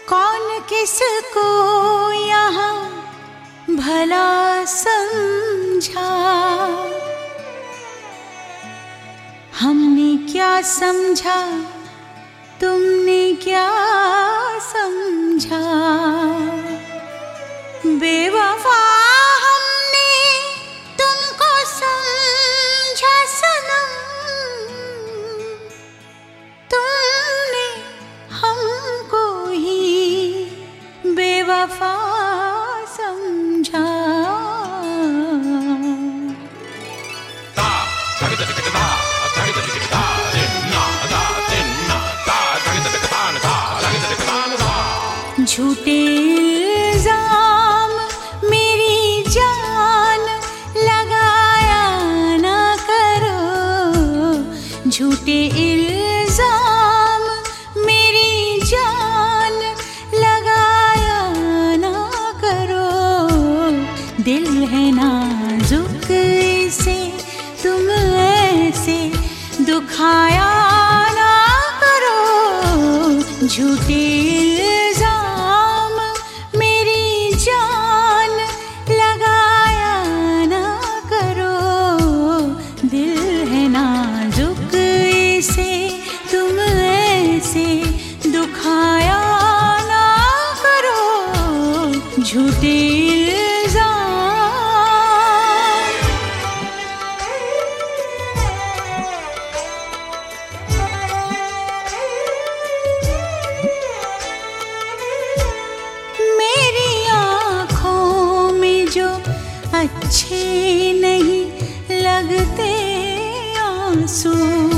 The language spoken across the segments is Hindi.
कौन किसको यहाँ भला समझा, हमने क्या समझा तुमने क्या समझा। बेवफा हमने तुमको समझा सनम, तुमने हमको ही बेवफा समझा। झूठे इल्जाम मेरी जान लगाया ना करो, झूठे इल्जाम मेरी जान लगाया ना करो। दिल है नाजुक इसे तुम ऐसे दुखाया ना करो, झूठे दुखाया ना करो, झूठे इल्जाम। मेरी आँखों में जो अच्छे नहीं लगते आंसू,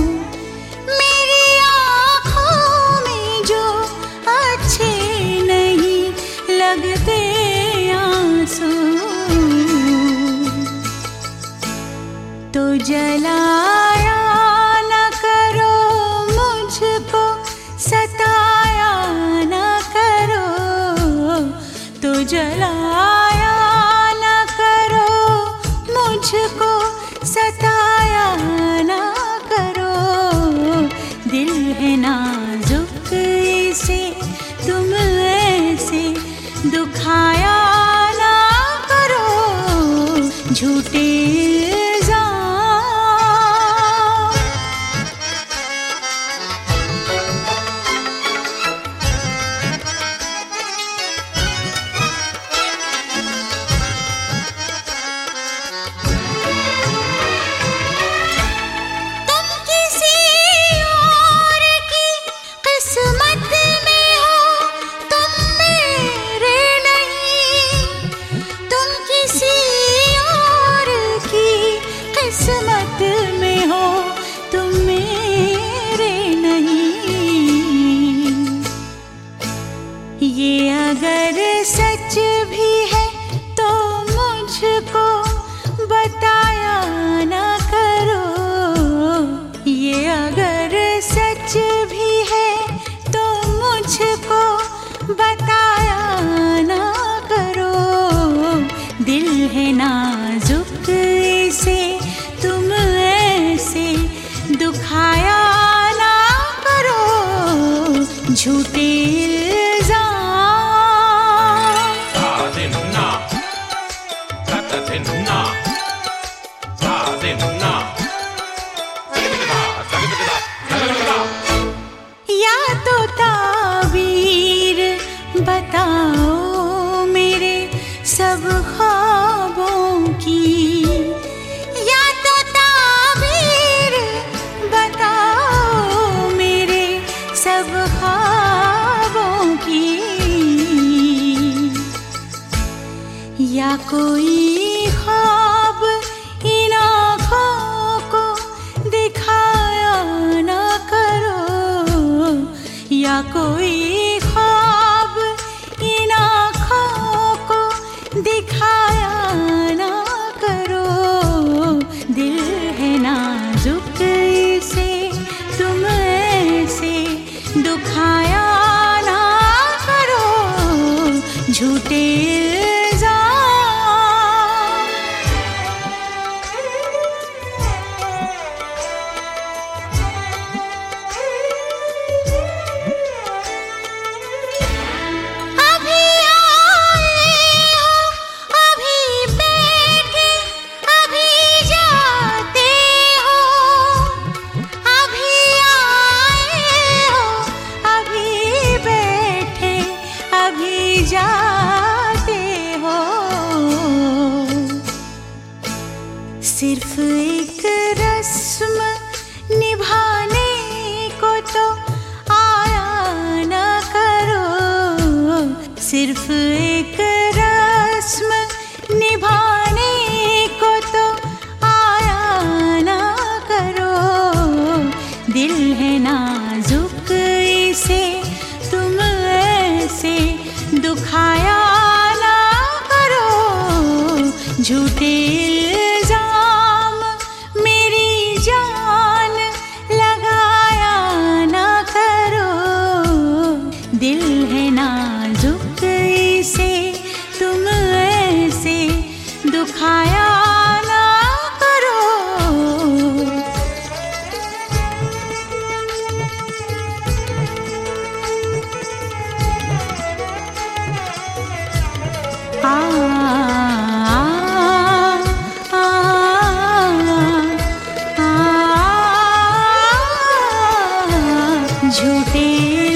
लगते आंसू, तो जलाया न करो मुझको, सताया न करो, तो जलाया न करो मुझको, सताया न करो। दिल है नाजुक इसे तुम ऐसे दुखाया ना करो, झूठे इल्जाम। तुम किसी और की किस्मत में हो, तुम मेरे नहीं। तुम किसी और की किस्मत में हो, तुम मेरे नहीं। ये अगर सच भी है तो मुझको बताया ना करो, ये अगर सच भी है तो मुझको बताया ना करो। दिल है नाजुक इसे तुम ऐसे दुखाया ना करो, झूठे इल्जाम। या तो ताबीर बताओ मेरे सब ख्वाबों की, या तो ताबीर बताओ मेरे सब ख्वाबों की, या कोई ख्वाब इन आँखों को दिखाया ना करो, या कोई ख्वाब इन आँखों को दिखाया ना करो। दिल है नाजुक इसे तुम ऐसे दुखाया ना करो, झूठे इल्जाम। सिर्फ एक रस्म निभाने को तो आया ना करो। दिल है नाजुक इसे तुम ऐसे दुखाया ना करो। झूठे इल्जाम मेरी जान लगाया ना करो। दिल है नाजुक इसे तुम ऐसे दुखाया ना करो। झूठे